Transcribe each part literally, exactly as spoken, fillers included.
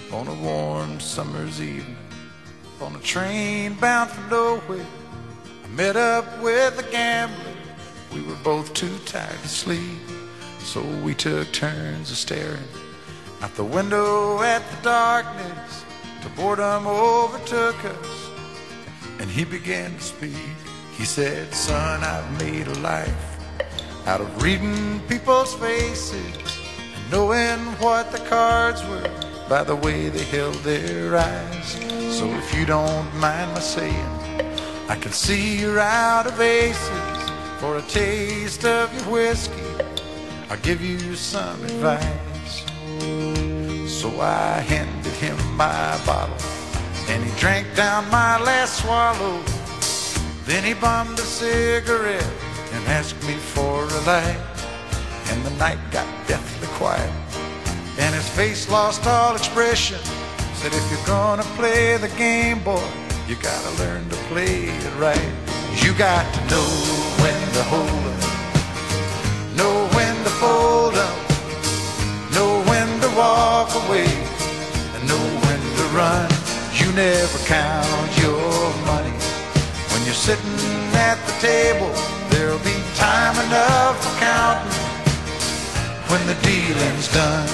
on a warm summer's evening, on a train bound for nowhere. I met up with a gambler. We were both too tired to sleep, so we took turns of staring out the window at the darkness till boredom overtook us, and he began to speak. He said, "Son, I've made a life out of reading people's faces and knowing what the cards were by the way they held their eyes. So if you don't mind my saying, I can see you're out of aces. For a taste of your whiskey, I'll give you some advice." So I handed him my bottle, and he drank down my last swallow. Then he bummed a cigarette and asked me for a light, and the night got deathly quiet, and his face lost all expression. Said, "If you're gonna play the game, boy, you gotta learn to play it right. You got to know when to hold up, know when to fold up, know when to walk away, and know when to run. You never count your money when you're sitting at the table. There'll be time enough for counting when the dealing's done."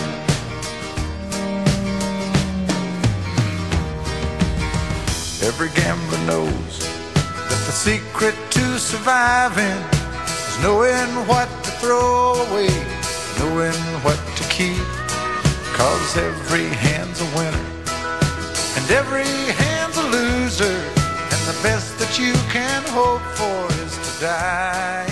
Every gambler knows that the secret to surviving is knowing what to throw away, knowing what to keep. 'Cause every hand's a winner and every hand's a loser, and the best that you can hope for is to die